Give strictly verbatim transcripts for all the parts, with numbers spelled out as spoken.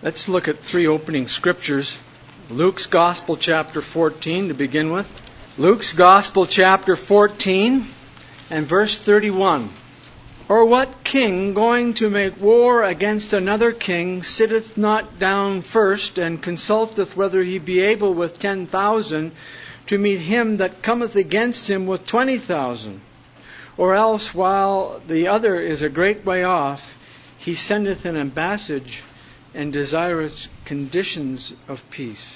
Let's look at three opening scriptures. Luke's Gospel, chapter fourteen, to begin with. Luke's Gospel, chapter fourteen, and verse thirty-one. Or what king, going to make war against another king, sitteth not down first, and consulteth whether he be able with ten thousand to meet him that cometh against him with twenty thousand? Or else, while the other is a great way off, he sendeth an ambassage, and desireth conditions of peace.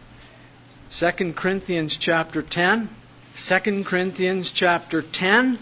Second Corinthians chapter ten. Second Corinthians chapter ten,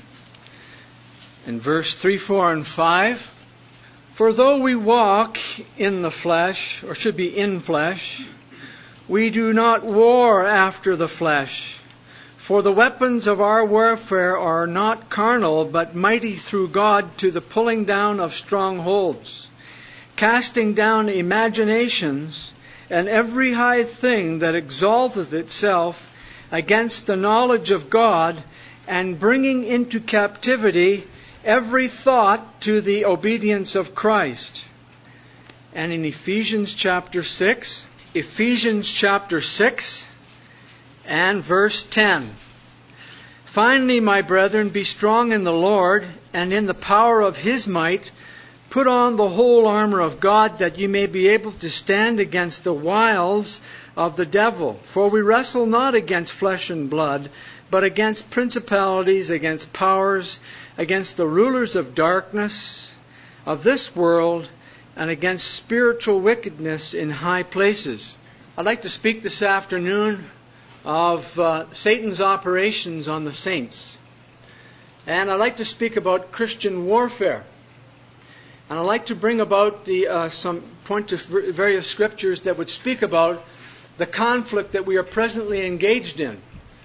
and verse three, four, and five. For though we walk in the flesh, or should be in flesh, we do not war after the flesh. For the weapons of our warfare are not carnal, but mighty through God to the pulling down of strongholds, casting down imaginations, and every high thing that exalteth itself against the knowledge of God, and bringing into captivity every thought to the obedience of Christ. And in Ephesians chapter six, Ephesians chapter six, and verse ten. Finally, my brethren, be strong in the Lord, and in the power of His might. Put on the whole armor of God, that you may be able to stand against the wiles of the devil. For we wrestle not against flesh and blood, but against principalities, against powers, against the rulers of darkness of this world, and against spiritual wickedness in high places. I'd like to speak this afternoon of uh, Satan's operations on the saints. And I'd like to speak about Christian warfare. And I'd like to bring about the uh, some point to various scriptures that would speak about the conflict that we are presently engaged in.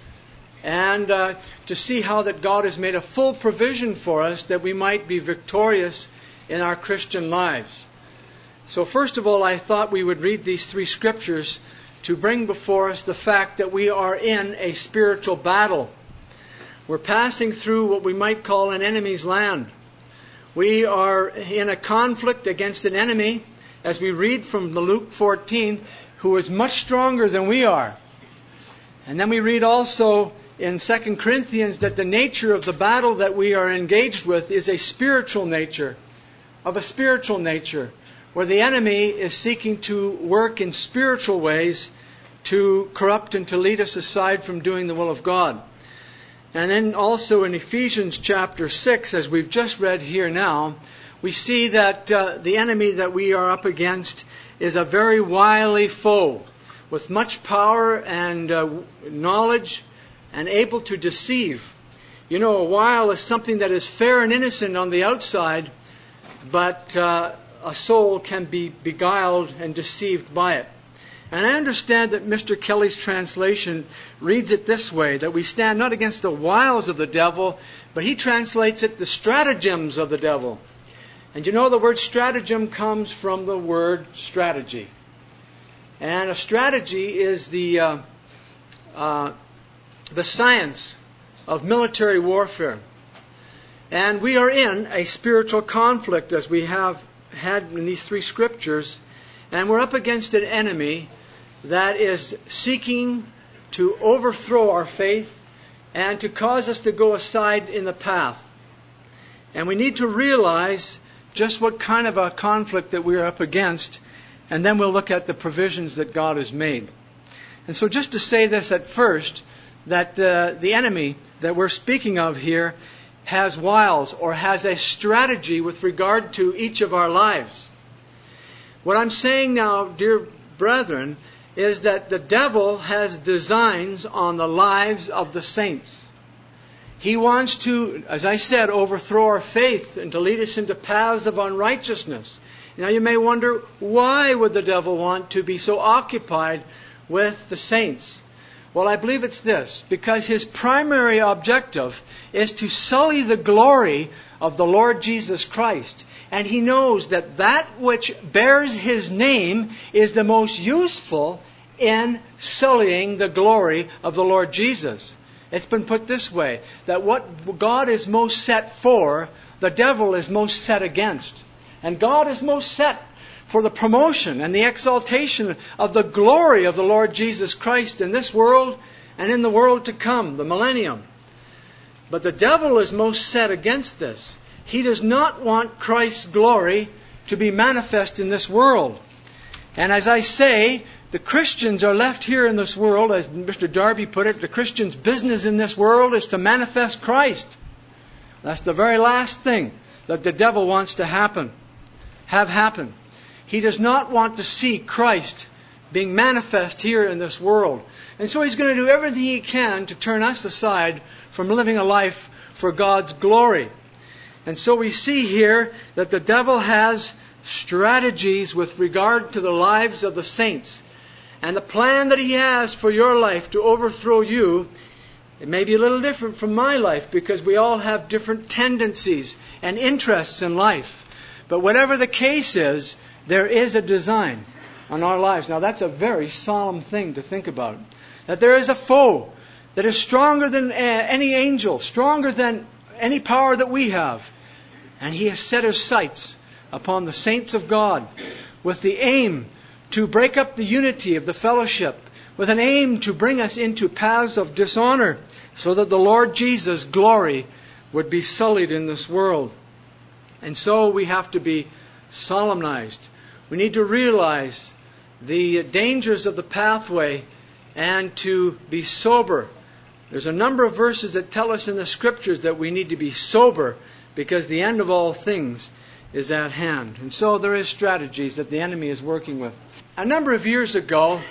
And uh, to see how that God has made a full provision for us that we might be victorious in our Christian lives. So first of all, I thought we would read these three scriptures to bring before us the fact that we are in a spiritual battle. We're passing through what we might call an enemy's land. We are in a conflict against an enemy, as we read from the Luke fourteen, who is much stronger than we are. And then we read also in Second Corinthians that the nature of the battle that we are engaged with is a spiritual nature, of a spiritual nature, where the enemy is seeking to work in spiritual ways to corrupt and to lead us aside from doing the will of God. And then also in Ephesians chapter six, as we've just read here now, we see that uh, the enemy that we are up against is a very wily foe with much power and uh, knowledge and able to deceive. You know, a wile is something that is fair and innocent on the outside, but uh, a soul can be beguiled and deceived by it. And I understand that Mister Kelly's translation reads it this way, that we stand not against the wiles of the devil, but he translates it the stratagems of the devil. And you know, the word stratagem comes from the word strategy. And a strategy is the uh, uh, the science of military warfare. And we are in a spiritual conflict, as we have had in these three scriptures, and we're up against an enemy that is seeking to overthrow our faith and to cause us to go aside in the path. And we need to realize just what kind of a conflict that we're up against, and then we'll look at the provisions that God has made. And so just to say this at first, that the, the enemy that we're speaking of here has wiles or has a strategy with regard to each of our lives. What I'm saying now, dear brethren, is that the devil has designs on the lives of the saints. He wants to, as I said, overthrow our faith and to lead us into paths of unrighteousness. Now you may wonder, why would the devil want to be so occupied with the saints? Well, I believe it's this, because his primary objective is to sully the glory of the Lord Jesus Christ. And he knows that that which bears his name is the most useful in sullying the glory of the Lord Jesus. It's been put this way, that what God is most set for, the devil is most set against. And God is most set for the promotion and the exaltation of the glory of the Lord Jesus Christ in this world and in the world to come, the millennium. But the devil is most set against this. He does not want Christ's glory to be manifest in this world. And as I say, the Christians are left here in this world, as Mister Darby put it, the Christian's business in this world is to manifest Christ. That's the very last thing that the devil wants to happen, have happen. He does not want to see Christ being manifest here in this world. And so he's going to do everything he can to turn us aside from living a life for God's glory. And so we see here that the devil has strategies with regard to the lives of the saints. And the plan that he has for your life to overthrow you, it may be a little different from my life because we all have different tendencies and interests in life. But whatever the case is, there is a design on our lives. Now that's a very solemn thing to think about. That there is a foe that is stronger than any angel, stronger than any power that we have. And he has set his sights upon the saints of God with the aim to break up the unity of the fellowship, with an aim to bring us into paths of dishonor so that the Lord Jesus' glory would be sullied in this world. And so we have to be solemnized. We need to realize the dangers of the pathway and to be sober. There's a number of verses that tell us in the Scriptures that we need to be sober because the end of all things is at hand. And so there is strategies that the enemy is working with. A number of years ago,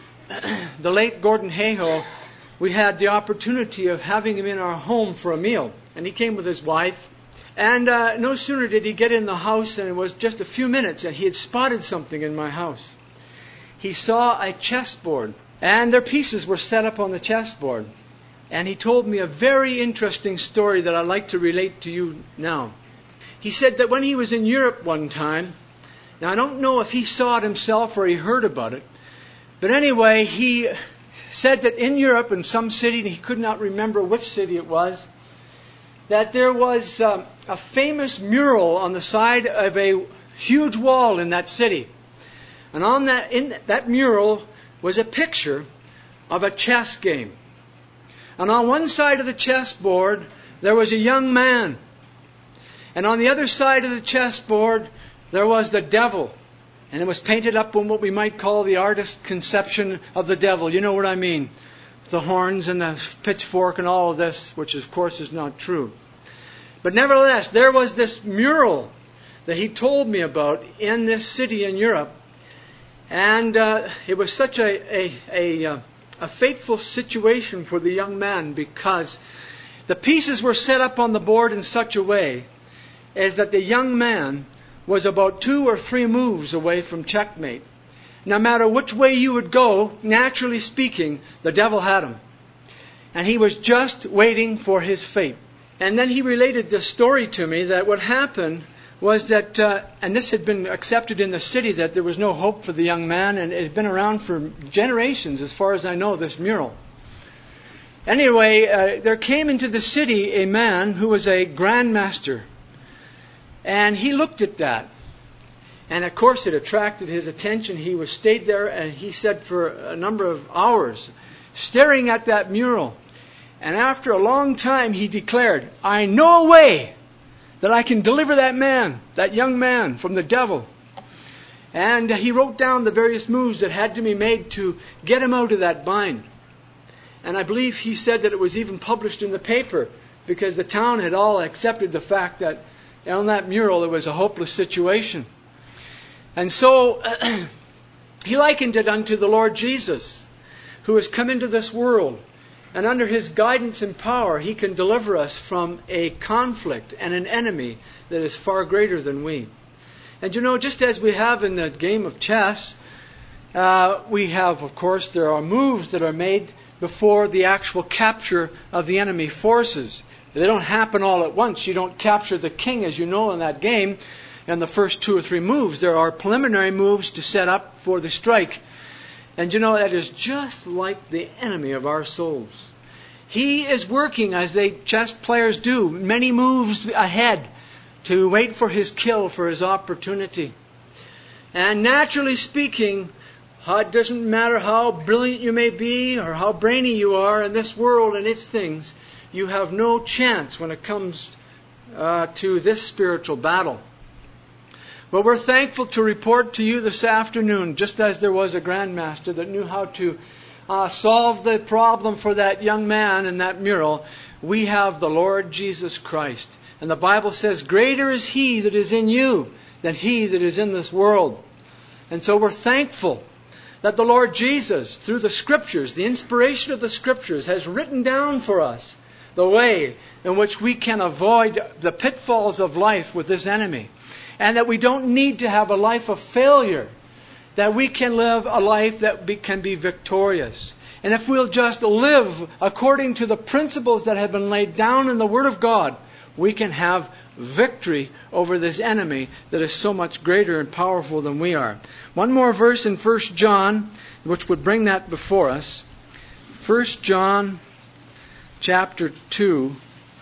the late Gordon Hayhoe, we had the opportunity of having him in our home for a meal. And he came with his wife. And uh, no sooner did he get in the house, and it was just a few minutes, and he had spotted something in my house. He saw a chessboard, and their pieces were set up on the chessboard. And he told me a very interesting story that I'd like to relate to you now. He said that when he was in Europe one time, now I don't know if he saw it himself or he heard about it, but anyway, he said that in Europe, in some city, and he could not remember which city it was, that there was um, a famous mural on the side of a huge wall in that city. And on that, in that mural was a picture of a chess game. And on one side of the chessboard, there was a young man. And on the other side of the chessboard, there was the devil. And it was painted up in what we might call the artist's conception of the devil. You know what I mean? The horns and the pitchfork and all of this, which of course is not true. But nevertheless, there was this mural that he told me about in this city in Europe. And uh, it was such a, a, a, a fateful situation for the young man because the pieces were set up on the board in such a way as that the young man was about two or three moves away from checkmate. No matter which way you would go, naturally speaking, the devil had him. And he was just waiting for his fate. And then he related this story to me that what happened was that, uh, and this had been accepted in the city, that there was no hope for the young man, and it had been around for generations, as far as I know, this mural. Anyway, uh, there came into the city a man who was a grandmaster. And he looked at that. And of course it attracted his attention. He was stayed there, and he said for a number of hours, staring at that mural. And after a long time he declared, I know a way that I can deliver that man, that young man, from the devil. And he wrote down the various moves that had to be made to get him out of that bind. And I believe he said that it was even published in the paper because the town had all accepted the fact that on that mural it was a hopeless situation. And so uh, he likened it unto the Lord Jesus, who has come into this world. And under His guidance and power, He can deliver us from a conflict and an enemy that is far greater than we. And you know, just as we have in the game of chess, uh, we have, of course, there are moves that are made before the actual capture of the enemy forces. They don't happen all at once. You don't capture the king, as you know, in that game, in the first two or three moves. There are preliminary moves to set up for the strike. And you know, that is just like the enemy of our souls. He is working, as they chess players do, many moves ahead to wait for his kill, for his opportunity. And naturally speaking, it doesn't matter how brilliant you may be or how brainy you are in this world and its things, you have no chance when it comes uh, to this spiritual battle. But we're thankful to report to you this afternoon, just as there was a grandmaster that knew how to uh, solve the problem for that young man in that mural, we have the Lord Jesus Christ. And the Bible says, greater is He that is in you than he that is in this world. And so we're thankful that the Lord Jesus, through the Scriptures, the inspiration of the Scriptures, has written down for us the way in which we can avoid the pitfalls of life with this enemy. And that we don't need to have a life of failure. That we can live a life that be, can be victorious. And if we'll just live according to the principles that have been laid down in the Word of God, we can have victory over this enemy that is so much greater and powerful than we are. One more verse in First John, which would bring that before us. First John chapter two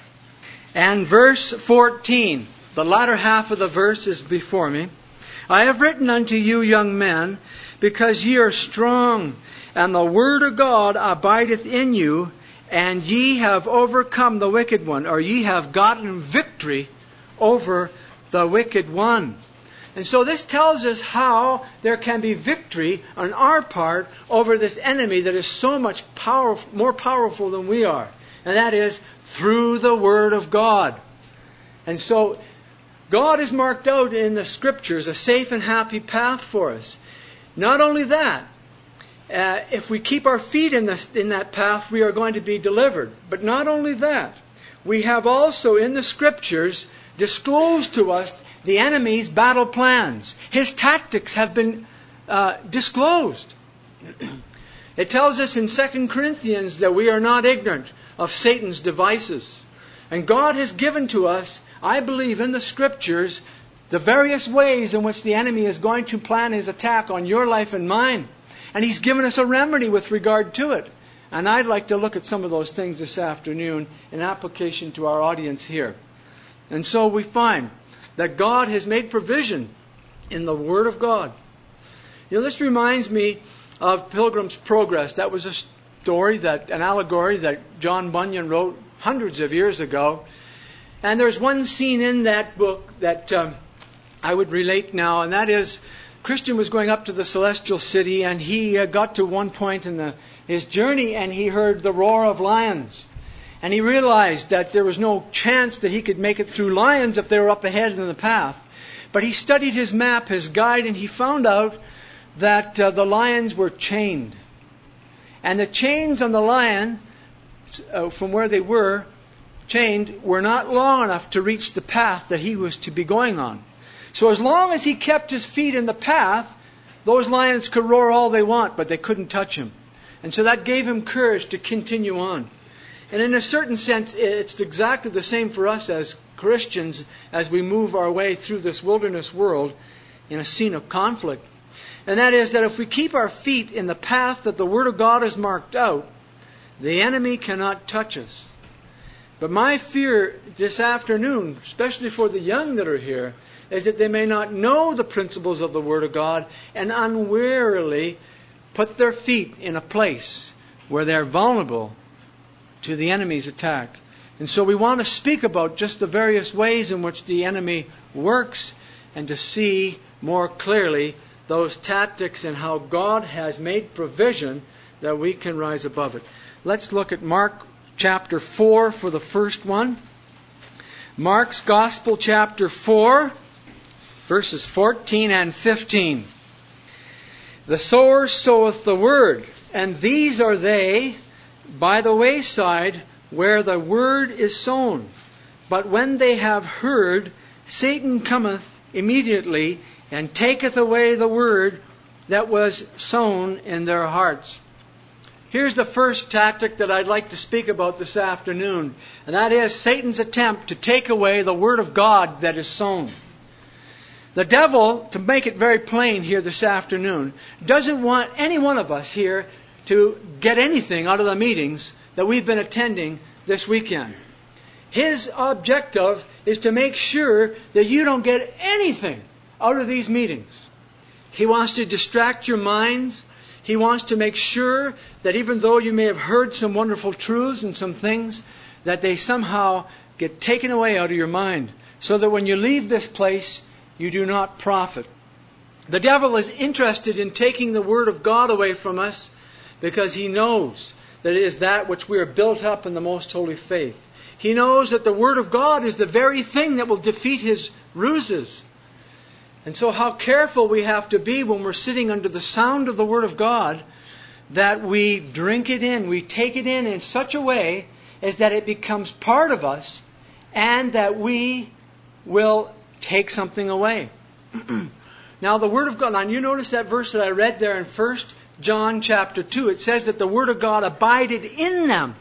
and verse fourteen. The latter half of the verse is before me. I have written unto you, young men, because ye are strong, and the word of God abideth in you, and ye have overcome the wicked one, or ye have gotten victory over the wicked one. And so this tells us how there can be victory on our part over this enemy that is so much powerful, more powerful than we are. And that is through the Word of God. And so God has marked out in the Scriptures a safe and happy path for us. Not only that, uh, if we keep our feet in, this, in that path, we are going to be delivered. But not only that, we have also in the Scriptures disclosed to us the enemy's battle plans. His tactics have been uh, disclosed. It tells us in Second Corinthians that we are not ignorant of Satan's devices. And God has given to us, I believe, in the Scriptures, the various ways in which the enemy is going to plan his attack on your life and mine. And He's given us a remedy with regard to it. And I'd like to look at some of those things this afternoon in application to our audience here. And so we find that God has made provision in the Word of God. You know, this reminds me of Pilgrim's Progress. That was a story, that an allegory that John Bunyan wrote hundreds of years ago. And there's one scene in that book that um, I would relate now, and that is Christian was going up to the celestial city, and he uh, got to one point in the, his journey, and he heard the roar of lions. And he realized that there was no chance that he could make it through lions if they were up ahead in the path. But he studied his map, his guide, and he found out that uh, the lions were chained. And the chains on the lion, uh, from where they were chained, were not long enough to reach the path that he was to be going on. So as long as he kept his feet in the path, those lions could roar all they want, but they couldn't touch him. And so that gave him courage to continue on. And in a certain sense, it's exactly the same for us as Christians as we move our way through this wilderness world in a scene of conflict. And that is that if we keep our feet in the path that the Word of God has marked out, the enemy cannot touch us. But my fear this afternoon, especially for the young that are here, is that they may not know the principles of the Word of God and unwarily put their feet in a place where they're vulnerable to the enemy's attack. And so we want to speak about just the various ways in which the enemy works and to see more clearly those tactics and how God has made provision that we can rise above it. Let's look at Mark chapter four for the first one. Mark's Gospel chapter four, verses fourteen and fifteen. The sower soweth the word, and these are they by the wayside where the word is sown. But when they have heard, Satan cometh immediately and taketh away the word that was sown in their hearts. Here's the first tactic that I'd like to speak about this afternoon, and that is Satan's attempt to take away the word of God that is sown. The devil, to make it very plain here this afternoon, doesn't want any one of us here to get anything out of the meetings that we've been attending this weekend. His objective is to make sure that you don't get anything out of these meetings. He wants to distract your minds. He wants to make sure that even though you may have heard some wonderful truths and some things, that they somehow get taken away out of your mind, so that when you leave this place, you do not profit. The devil is interested in taking the Word of God away from us because he knows that it is that which we are built up in the most holy faith. He knows that the Word of God is the very thing that will defeat his ruses. And so how careful we have to be when we're sitting under the sound of the Word of God, that we drink it in, we take it in in such a way as that it becomes part of us, and that we will take something away. Now the Word of God, and you notice that verse that I read there in First John chapter two, it says that the Word of God abided in them.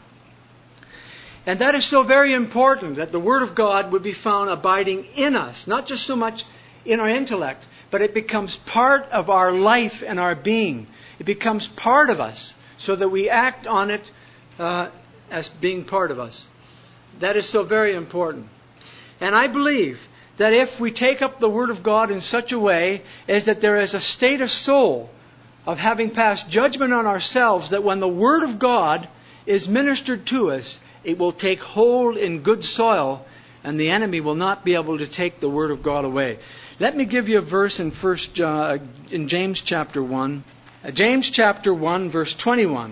And that is so very important, that the Word of God would be found abiding in us, not just so much in our intellect, but it becomes part of our life and our being. It becomes part of us, so that we act on it uh, as being part of us. That is so very important. And I believe that if we take up the Word of God in such a way as that there is a state of soul of having passed judgment on ourselves, that when the Word of God is ministered to us, it will take hold in good soil, and the enemy will not be able to take the Word of God away. Let me give you a verse in First uh, in James chapter one. Uh, James chapter one, verse twenty-one.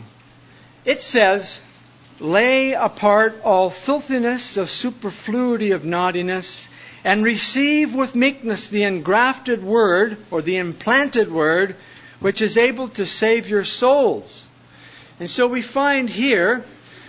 It says, "Lay apart all filthiness of superfluity of naughtiness, and receive with meekness the engrafted word," or the implanted word, "which is able to save your souls." And so we find here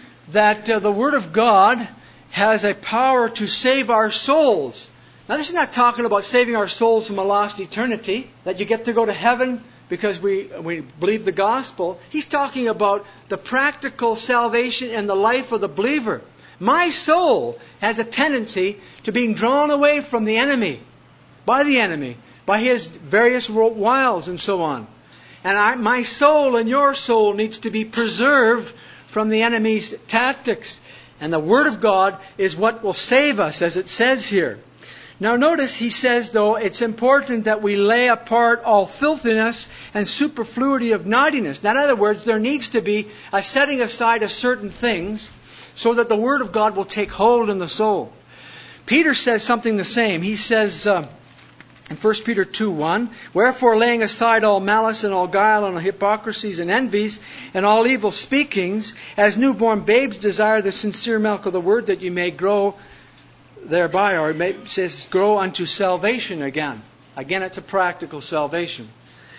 that uh, the Word of God has a power to save our souls. Now this is not talking about saving our souls from a lost eternity, that you get to go to heaven because we, we believe the gospel. He's talking about the practical salvation and the life of the believer. My soul has a tendency to being drawn away from the enemy, by the enemy, by his various wiles and so on. And I, my soul and your soul needs to be preserved from the enemy's tactics. And the Word of God is what will save us, as it says here. Now notice he says, though, it's important that we lay apart all filthiness and superfluity of naughtiness. Now, in other words, there needs to be a setting aside of certain things so that the Word of God will take hold in the soul. Peter says something the same. He says uh, in First Peter two one, "Wherefore laying aside all malice and all guile and all hypocrisies and envies and all evil speakings, as newborn babes desire the sincere milk of the Word, that you may grow thereby," or it says, "grow unto salvation" again. Again, it's a practical salvation.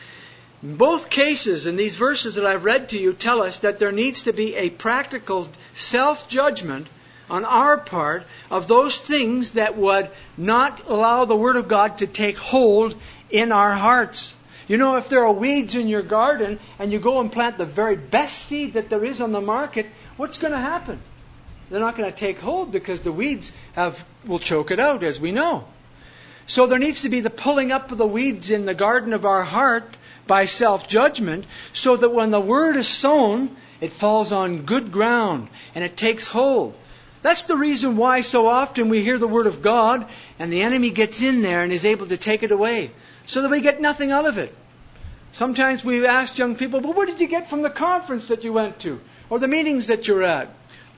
In both cases, in these verses that I've read to you, tell us that there needs to be a practical self-judgment on our part of those things that would not allow the Word of God to take hold in our hearts. You know, if there are weeds in your garden and you go and plant the very best seed that there is on the market, what's going to happen? They're not going to take hold because the weeds have will choke it out, as we know. So there needs to be the pulling up of the weeds in the garden of our heart by self-judgment, so that when the Word is sown, it falls on good ground and it takes hold. That's the reason why so often we hear the Word of God and the enemy gets in there and is able to take it away, so that we get nothing out of it. Sometimes we've asked young people, "Well, what did you get from the conference that you went to? Or the meetings that you're at?"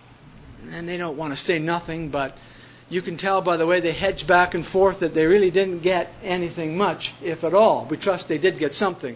And they don't want to say nothing, but you can tell by the way they hedge back and forth that they really didn't get anything much, if at all. We trust they did get something.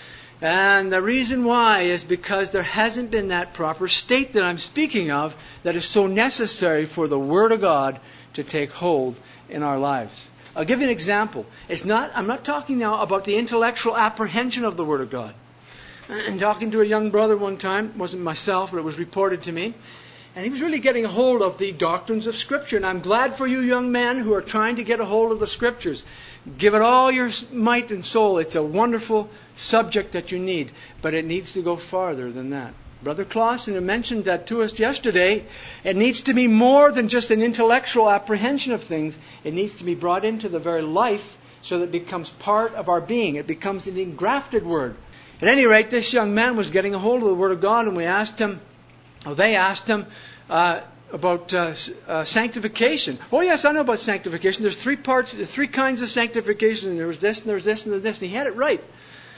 And the reason why is because there hasn't been that proper state that I'm speaking of that is so necessary for the Word of God to take hold in our lives. I'll give you an example. It's not. I'm not talking now about the intellectual apprehension of the Word of God. And talking to a young brother one time, it wasn't myself, but it was reported to me, and he was really getting a hold of the doctrines of Scripture. And I'm glad for you young men who are trying to get a hold of the Scriptures. Give it all your might and soul. It's a wonderful subject that you need, but it needs to go farther than that. Brother Clausen mentioned that to us yesterday. It needs to be more than just an intellectual apprehension of things. It needs to be brought into the very life so that it becomes part of our being. It becomes an engrafted word. At any rate, this young man was getting a hold of the Word of God, and we asked him, or they asked him, uh, about uh, uh, sanctification. "Oh yes, I know about sanctification. There's three parts, three kinds of sanctification. And there was this, and there was this, and there was this." And he had it right.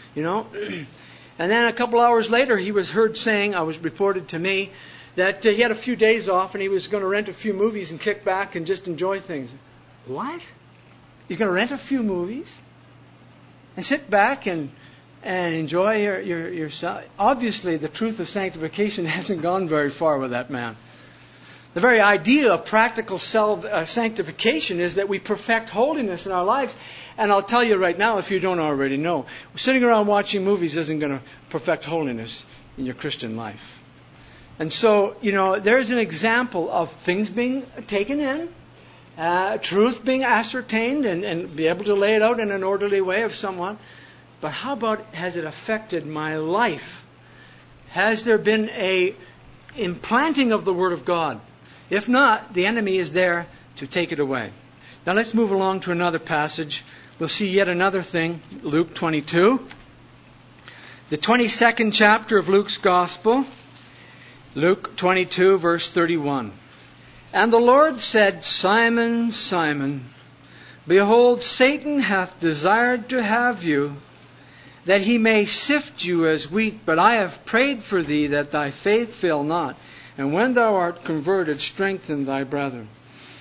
you know. And then a couple hours later, he was heard saying, I was reported to me, that uh, he had a few days off and he was going to rent a few movies and kick back and just enjoy things. What? You're going to rent a few movies and sit back and and enjoy your, your, yourself? Obviously, the truth of sanctification hasn't gone very far with that man. The very idea of practical self, uh, sanctification is that we perfect holiness in our lives. And I'll tell you right now, if you don't already know, sitting around watching movies isn't going to perfect holiness in your Christian life. And so, you know, there's an example of things being taken in, uh, truth being ascertained, and, and be able to lay it out in an orderly way of someone. But how about, has it affected my life? Has there been a implanting of the Word of God? If not, the enemy is there to take it away. Now let's move along to another passage. We'll see yet another thing, Luke twenty-two. The twenty-second chapter of Luke's Gospel. Luke twenty-two, verse thirty-one. And the Lord said, Simon, Simon, behold, Satan hath desired to have you, that he may sift you as wheat, but I have prayed for thee that thy faith fail not. And when thou art converted, strengthen thy brethren.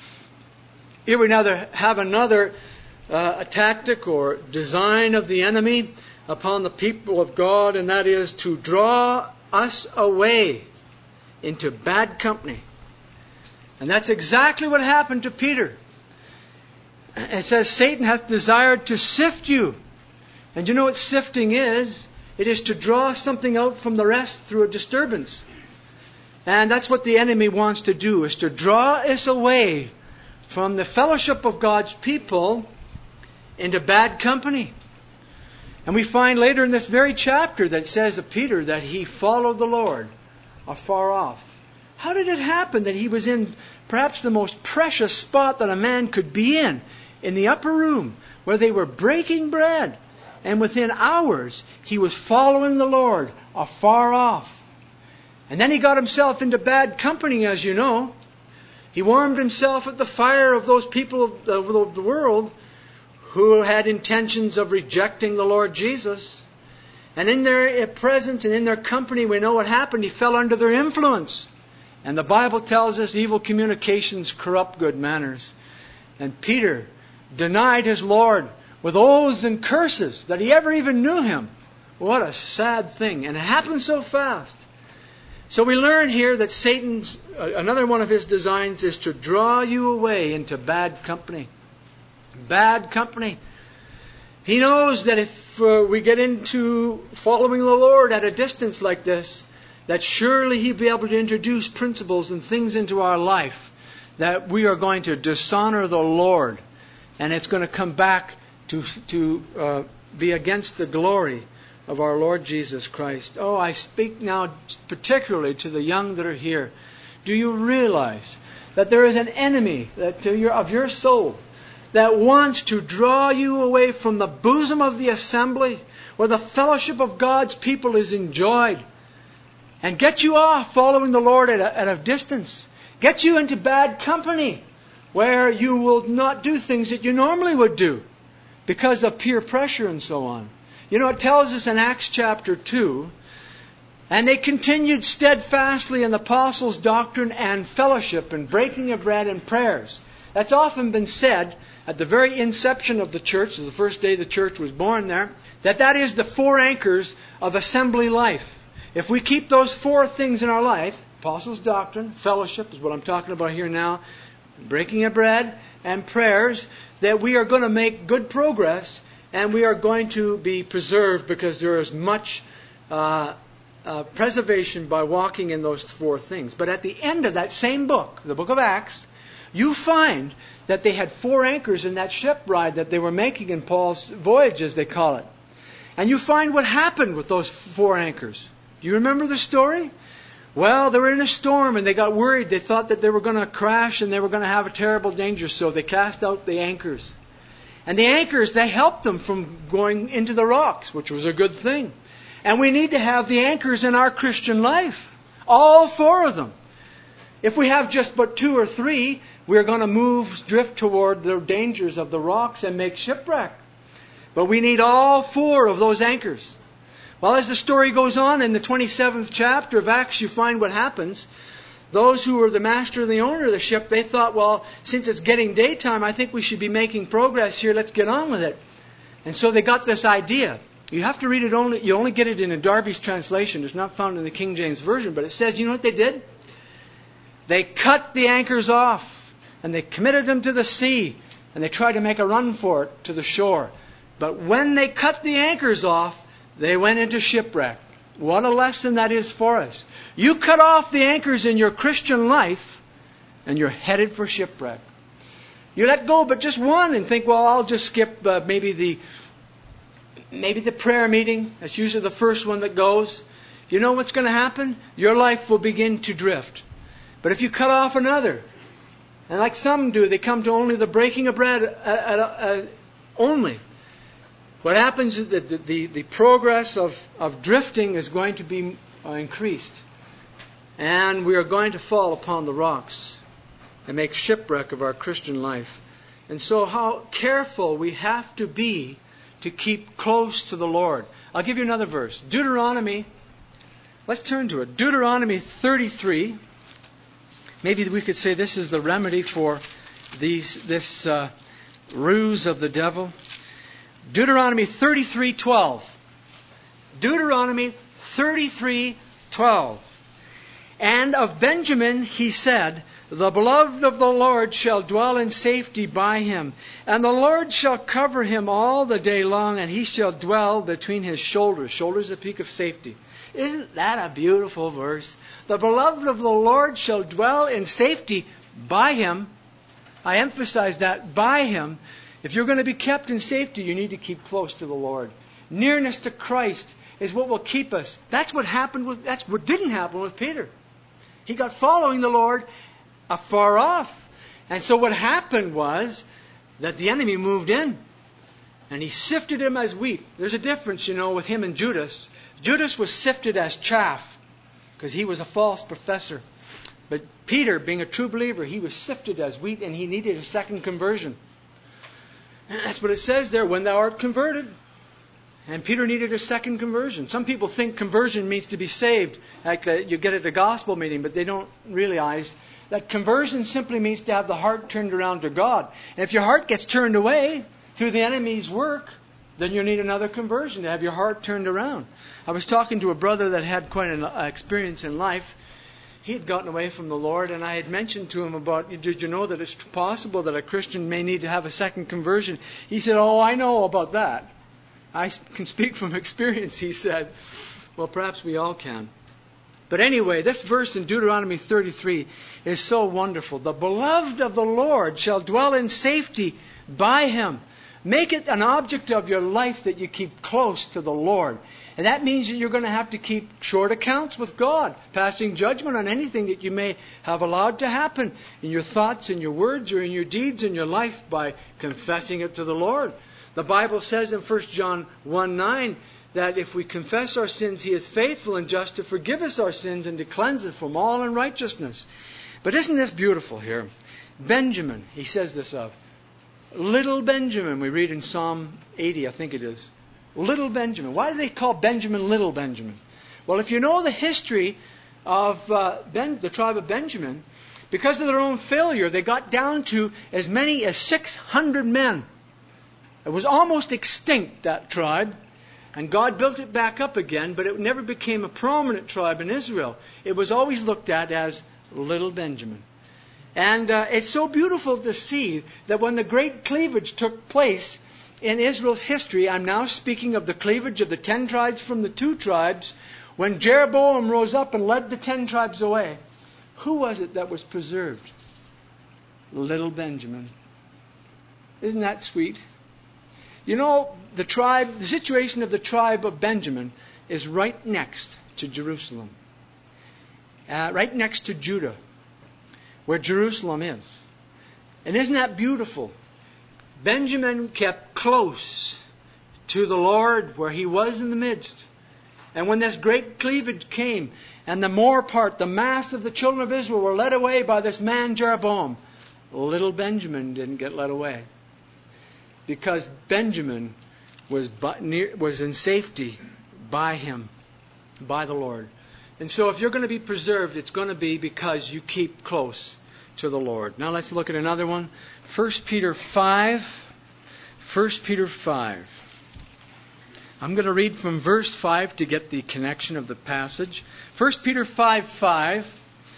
Here we now have another uh, a tactic or design of the enemy upon the people of God, and that is to draw us away into bad company. And that's exactly what happened to Peter. It says, Satan hath desired to sift you. And you know what sifting is? It is to draw something out from the rest through a disturbance. And that's what the enemy wants to do, is to draw us away from the fellowship of God's people into bad company. And we find later in this very chapter that says of Peter that he followed the Lord afar off. How did it happen that he was in perhaps the most precious spot that a man could be in, in the upper room, where they were breaking bread? And within hours, he was following the Lord afar off. And then he got himself into bad company, as you know. He warmed himself at the fire of those people of the world who had intentions of rejecting the Lord Jesus. And in their presence and in their company, we know what happened. He fell under their influence. And the Bible tells us evil communications corrupt good manners. And Peter denied his Lord with oaths and curses that he ever even knew Him. What a sad thing. And it happened so fast. So we learn here that Satan's, another one of his designs is to draw you away into bad company. Bad company. He knows that if uh, we get into following the Lord at a distance like this, that surely He'll be able to introduce principles and things into our life that we are going to dishonor the Lord. And it's going to come back to, to uh, be against the glory of our Lord Jesus Christ. Oh, I speak now particularly to the young that are here. Do you realize that there is an enemy that to your, of your soul that wants to draw you away from the bosom of the assembly where the fellowship of God's people is enjoyed, and get you off following the Lord at a, at a distance. Get you into bad company where you will not do things that you normally would do because of peer pressure and so on. You know, it tells us in Acts chapter two, and they continued steadfastly in the apostles' doctrine and fellowship and breaking of bread and prayers. That's often been said at the very inception of the church, the first day the church was born there, that that is the four anchors of assembly life. If we keep those four things in our life, apostles' doctrine, fellowship is what I'm talking about here now, breaking of bread and prayers, that we are going to make good progress and we are going to be preserved because there is much uh, uh, preservation by walking in those four things. But at the end of that same book, the book of Acts, you find that they had four anchors in that ship ride that they were making in Paul's voyage, as they call it. And you find what happened with those four anchors. Do you remember the story? Well, they were in a storm and they got worried. They thought that they were going to crash and they were going to have a terrible danger. So they cast out the anchors. And the anchors, they helped them from going into the rocks, which was a good thing. And we need to have the anchors in our Christian life. All four of them. If we have just but two or three, we're going to move, drift toward the dangers of the rocks and make shipwreck. But we need all four of those anchors. Well, as the story goes on in the twenty-seventh chapter of Acts, you find what happens. Those who were the master and the owner of the ship, they thought, well, since it's getting daytime, I think we should be making progress here. Let's get on with it. And so they got this idea. You have to read it only, you only get it in a Darby's translation. It's not found in the King James Version, but it says, you know what they did? They cut the anchors off, and they committed them to the sea, and they tried to make a run for it to the shore. But when they cut the anchors off, they went into shipwreck. What a lesson that is for us. You cut off the anchors in your Christian life, and you're headed for shipwreck. You let go but just one and think, well, I'll just skip uh, maybe the maybe the prayer meeting. That's usually the first one that goes. You know what's going to happen? Your life will begin to drift. But if you cut off another, and like some do, they come to only the breaking of bread uh, uh, uh, only. What happens is that the, the, the progress of, of drifting is going to be uh, increased. And we are going to fall upon the rocks and make shipwreck of our Christian life. And so how careful we have to be to keep close to the Lord. I'll give you another verse. Deuteronomy, let's turn to it. Deuteronomy thirty-three. Maybe we could say this is the remedy for these this uh, ruse of the devil. Deuteronomy thirty-three twelve. Deuteronomy thirty-three twelve. And of Benjamin he said, the beloved of the Lord shall dwell in safety by him, and the Lord shall cover him all the day long, and he shall dwell between his shoulders. Shoulders, a peak of safety. Isn't that a beautiful verse? The beloved of the Lord shall dwell in safety by him. I emphasize that, by him. If you're going to be kept in safety, you need to keep close to the Lord. Nearness to Christ is what will keep us. That's what happened with, that's what didn't happen with Peter. He got following the Lord afar off. And so what happened was that the enemy moved in and he sifted him as wheat. There's a difference, you know, with him and Judas. Judas was sifted as chaff because he was a false professor. But Peter, being a true believer, he was sifted as wheat and he needed a second conversion. And that's what it says there, when thou art converted. And Peter needed a second conversion. Some people think conversion means to be saved, like that you get at a gospel meeting, but they don't realize that conversion simply means to have the heart turned around to God. And if your heart gets turned away through the enemy's work, then you need another conversion to have your heart turned around. I was talking to a brother that had quite an experience in life. He had gotten away from the Lord, and I had mentioned to him about, did you know that it's possible that a Christian may need to have a second conversion? He said, oh, I know about that. I can speak from experience, he said. Well, perhaps we all can. But anyway, this verse in Deuteronomy thirty-three is so wonderful. The beloved of the Lord shall dwell in safety by him. Make it an object of your life that you keep close to the Lord. And that means that you're going to have to keep short accounts with God, passing judgment on anything that you may have allowed to happen in your thoughts, in your words, or in your deeds in your life by confessing it to the Lord. The Bible says in First John one nine that if we confess our sins, he is faithful and just to forgive us our sins and to cleanse us from all unrighteousness. But isn't this beautiful here? Benjamin, he says this of. Little Benjamin, we read in Psalm eighty, I think it is. Little Benjamin. Why do they call Benjamin Little Benjamin? Well, if you know the history of uh, ben, the tribe of Benjamin, because of their own failure, they got down to as many as six hundred men. It was almost extinct, that tribe. And God built it back up again, but it never became a prominent tribe in Israel. It was always looked at as Little Benjamin. And uh, it's so beautiful to see that when the great cleavage took place in Israel's history, I'm now speaking of the cleavage of the ten tribes from the two tribes, when Jeroboam rose up and led the ten tribes away, who was it that was preserved? Little Benjamin. Isn't that sweet? You know, the tribe, the situation of the tribe of Benjamin is right next to Jerusalem. Uh, right next to Judah, where Jerusalem is. And isn't that beautiful? Benjamin kept close to the Lord where he was in the midst. And when this great cleavage came, and the more part, the mass of the children of Israel were led away by this man Jeroboam, little Benjamin didn't get led away. Because Benjamin was, near, was in safety by Him, by the Lord. And so if you're going to be preserved, it's going to be because you keep close to the Lord. Now let's look at another one. First Peter five. First Peter five. I'm going to read from verse five to get the connection of the passage. First Peter five five.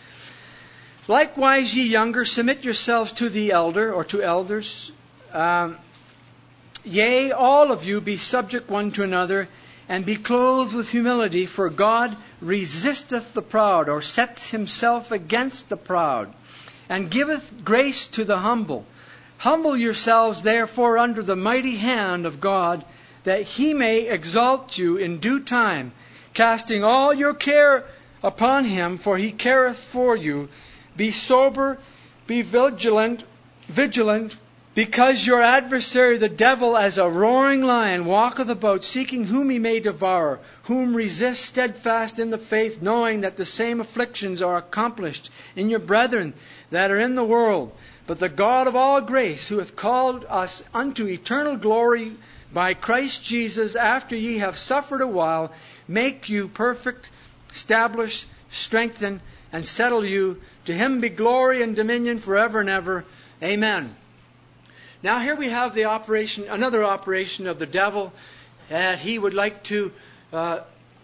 Likewise, ye younger, submit yourselves to the elder, or to elders. Um, yea, all of you be subject one to another, and be clothed with humility, for God resisteth the proud, or sets himself against the proud, and giveth grace to the humble. Humble yourselves, therefore, under the mighty hand of God, that He may exalt you in due time, casting all your care upon Him, for He careth for you. Be sober, be vigilant, vigilant, because your adversary the devil, as a roaring lion, walketh about, seeking whom he may devour, whom resist steadfast in the faith, knowing that the same afflictions are accomplished in your brethren that are in the world. But the God of all grace, who hath called us unto eternal glory by Christ Jesus, after ye have suffered a while, make you perfect, establish, strengthen, and settle you. To Him be glory and dominion forever and ever. Amen. Now here we have the operation, another operation of the devil that he would like to uh,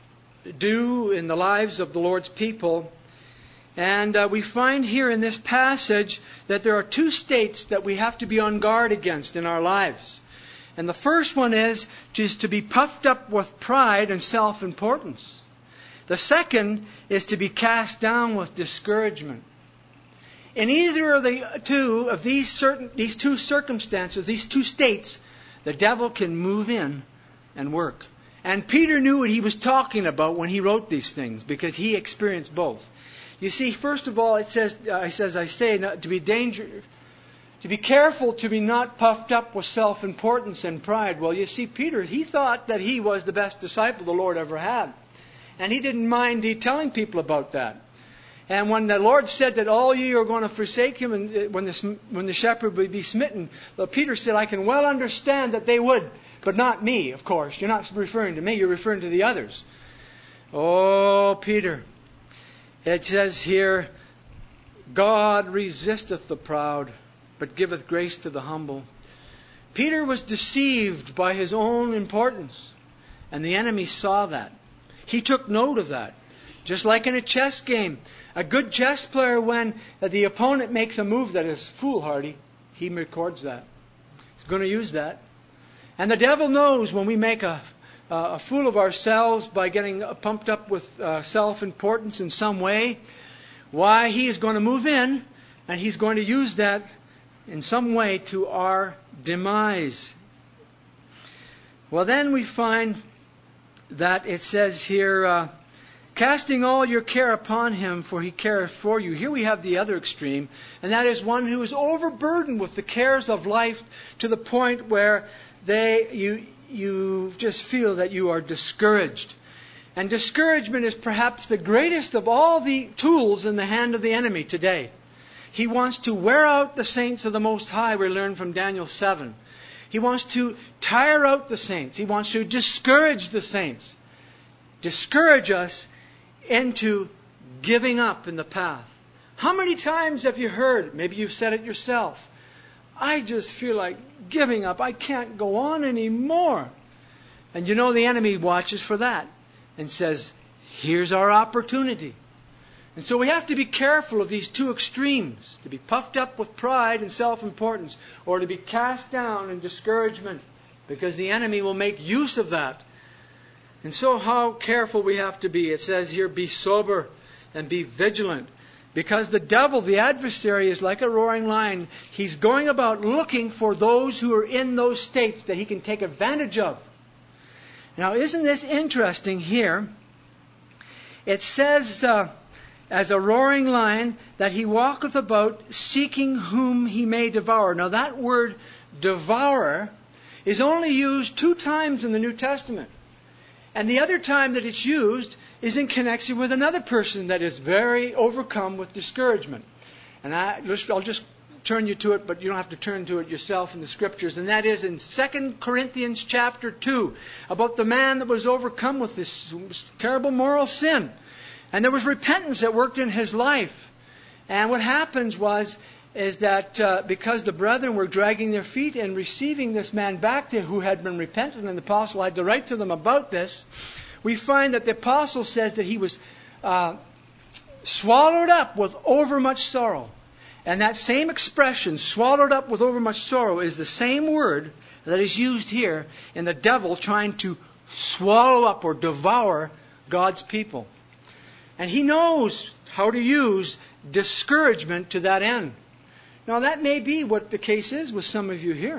do in the lives of the Lord's people. And uh, we find here in this passage that there are two states that we have to be on guard against in our lives. And the first one is just to be puffed up with pride and self-importance. The second is to be cast down with discouragement. In either of the two of these certain these two circumstances, these two states, the devil can move in and work. And Peter knew what he was talking about when he wrote these things, because he experienced both. You see, first of all, it says, uh, it says, I say, not to be danger, to be careful to be not puffed up with self-importance and pride. Well, you see, Peter, he thought that he was the best disciple the Lord ever had. And he didn't mind he telling people about that. And when the Lord said that all ye are going to forsake Him, and when the, when the shepherd would be smitten, well, Peter said, I can well understand that they would, but not me, of course. You're not referring to me, you're referring to the others. Oh, Peter. It says here, God resisteth the proud, but giveth grace to the humble. Peter was deceived by his own importance, and the enemy saw that. He took note of that. Just like in a chess game, a good chess player, when the opponent makes a move that is foolhardy, he records that. He's going to use that. And the devil knows when we make a, a fool of ourselves by getting pumped up with uh, self-importance in some way, why, he is going to move in, and he's going to use that in some way to our demise. Well, then we find that it says here, uh, casting all your care upon Him, for He careth for you. Here we have the other extreme, and that is one who is overburdened with the cares of life to the point where they you you just feel that you are discouraged. And discouragement is perhaps the greatest of all the tools in the hand of the enemy today. He wants to wear out the saints of the Most High, we learn from Daniel seven. He wants to tire out the saints. He wants to discourage the saints. Discourage us into giving up in the path. How many times have you heard, maybe you've said it yourself, I just feel like giving up. I can't go on anymore. And you know the enemy watches for that and says, here's our opportunity. And so we have to be careful of these two extremes, to be puffed up with pride and self-importance, or to be cast down in discouragement, because the enemy will make use of that. And so how careful we have to be. It says here, be sober and be vigilant. Because the devil, the adversary, is like a roaring lion. He's going about looking for those who are in those states that he can take advantage of. Now, isn't this interesting here? It says, uh, as a roaring lion, that he walketh about seeking whom he may devour. Now, that word devour is only used two times in the New Testament. And the other time that it's used is in connection with another person that is very overcome with discouragement. And I, I'll just turn you to it, but you don't have to turn to it yourself in the Scriptures. And that is in Second Corinthians chapter two, about the man that was overcome with this terrible moral sin. And there was repentance that worked in his life. And what happens was, is that uh, because the brethren were dragging their feet and receiving this man back there who had been repentant, and the apostle had to write to them about this, we find that the apostle says that he was uh, swallowed up with overmuch sorrow. And that same expression, swallowed up with overmuch sorrow, is the same word that is used here in the devil trying to swallow up or devour God's people. And he knows how to use discouragement to that end. Now that may be what the case is with some of you here.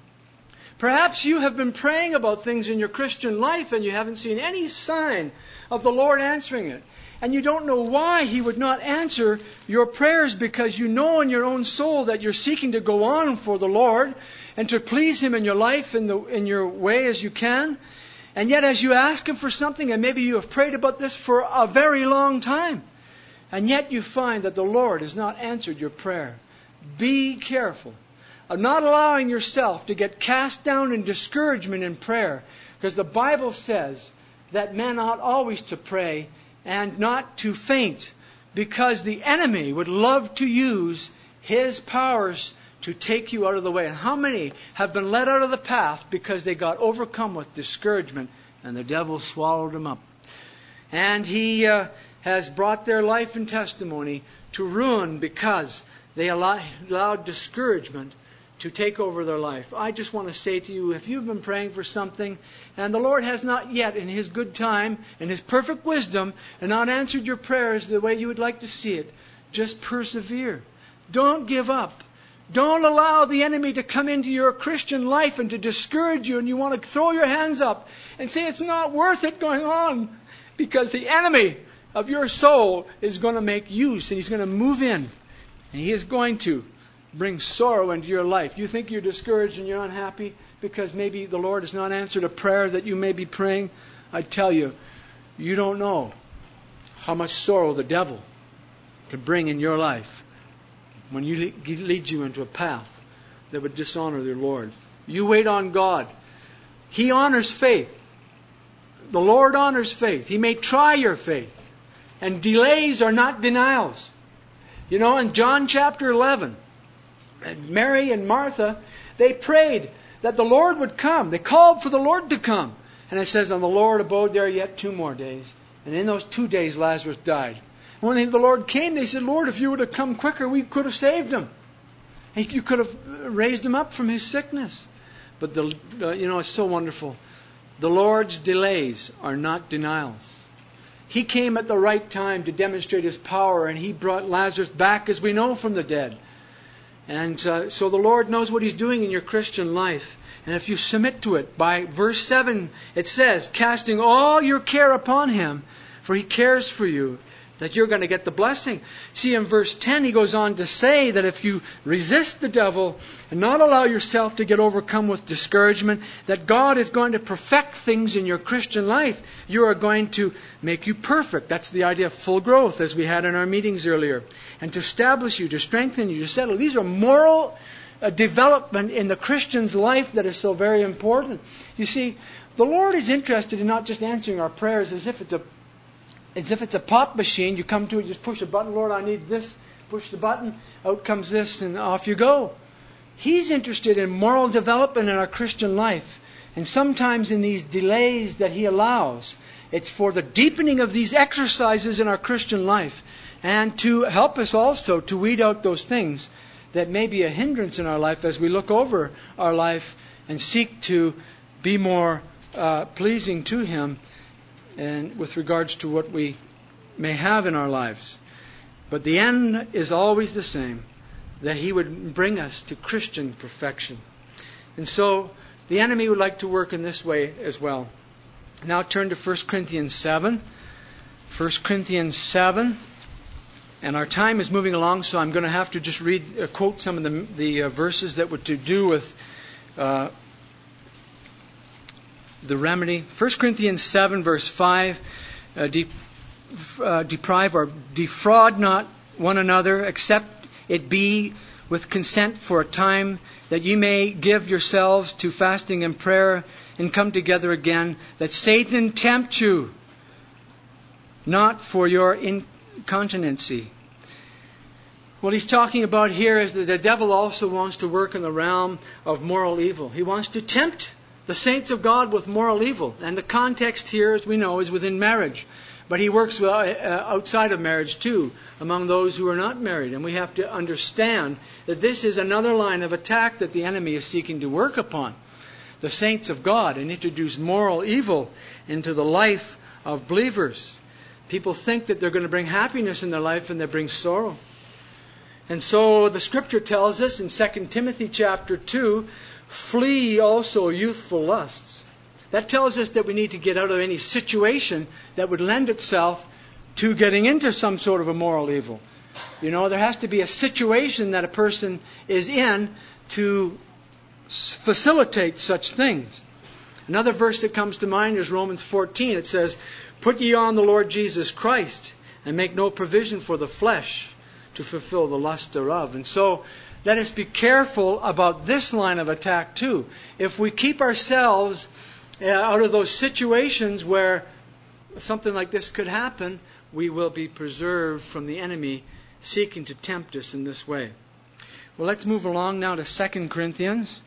Perhaps you have been praying about things in your Christian life and you haven't seen any sign of the Lord answering it. And you don't know why He would not answer your prayers, because you know in your own soul that you're seeking to go on for the Lord and to please Him in your life in, the, in your way as you can. And yet as you ask Him for something, and maybe you have prayed about this for a very long time, and yet you find that the Lord has not answered your prayer. Be careful of not allowing yourself to get cast down in discouragement in prayer, because the Bible says that men ought always to pray and not to faint, because the enemy would love to use his powers to take you out of the way. And how many have been led out of the path because they got overcome with discouragement and the devil swallowed them up? And he uh, has brought their life and testimony to ruin because they allow, allowed discouragement to take over their life. I just want to say to you, if you've been praying for something and the Lord has not yet in His good time and His perfect wisdom and not answered your prayers the way you would like to see it, just persevere. Don't give up. Don't allow the enemy to come into your Christian life and to discourage you, and you want to throw your hands up and say it's not worth it going on, because the enemy of your soul is going to make use, and he's going to move in, and he is going to bring sorrow into your life. You think you're discouraged and you're unhappy because maybe the Lord has not answered a prayer that you may be praying? I tell you, you don't know how much sorrow the devil could bring in your life when you lead you into a path that would dishonor the Lord. You wait on God. He honors faith. The Lord honors faith. He may try your faith. And delays are not denials. You know, in John chapter eleven, Mary and Martha, they prayed that the Lord would come. They called for the Lord to come. And it says, and the Lord abode there yet two more days. And in those two days Lazarus died. When the Lord came, they said, Lord, if you would have come quicker, we could have saved him. You could have raised him up from his sickness. But, the, uh, you know, it's so wonderful. The Lord's delays are not denials. He came at the right time to demonstrate His power, and He brought Lazarus back, as we know, from the dead. And uh, so the Lord knows what He's doing in your Christian life. And if you submit to it, by verse seven, it says, casting all your care upon Him, for He cares for you, that you're going to get the blessing. See, in verse ten, he goes on to say that if you resist the devil and not allow yourself to get overcome with discouragement, that God is going to perfect things in your Christian life. You are going to make you perfect. That's the idea of full growth, as we had in our meetings earlier. And to establish you, to strengthen you, to settle. These are moral uh, development in the Christian's life that is so very important. You see, the Lord is interested in not just answering our prayers as if it's a As if it's a pop machine. You come to it, just push a button. Lord, I need this. Push the button. Out comes this, and off you go. He's interested in moral development in our Christian life. And sometimes in these delays that He allows, it's for the deepening of these exercises in our Christian life. And to help us also to weed out those things that may be a hindrance in our life as we look over our life and seek to be more uh, pleasing to Him, and with regards to what we may have in our lives. But the end is always the same, that He would bring us to Christian perfection. And so the enemy would like to work in this way as well. Now turn to First Corinthians seven. First Corinthians seven. And our time is moving along, so I'm going to have to just read, uh, quote some of the, the uh, verses that were to do with uh, the remedy. First Corinthians seven, verse five, uh, de- uh, deprive or defraud not one another, except it be with consent for a time, that you may give yourselves to fasting and prayer and come together again, that Satan tempt you not for your incontinency. What he's talking about here is that the devil also wants to work in the realm of moral evil. He wants to tempt the saints of God with moral evil. And the context here, as we know, is within marriage. But he works outside of marriage too, among those who are not married. And we have to understand that this is another line of attack that the enemy is seeking to work upon the saints of God and introduce moral evil into the life of believers. People think that they're going to bring happiness in their life, and they bring sorrow. And so the Scripture tells us in Second Timothy chapter two, flee also youthful lusts. That tells us that we need to get out of any situation that would lend itself to getting into some sort of a moral evil. You know, there has to be a situation that a person is in to facilitate such things. Another verse that comes to mind is Romans fourteen. It says, "Put ye on the Lord Jesus Christ, and make no provision for the flesh to fulfill the lust thereof." And so, let us be careful about this line of attack too. If we keep ourselves uh, out of those situations where something like this could happen, we will be preserved from the enemy seeking to tempt us in this way. Well, let's move along now to Second Corinthians.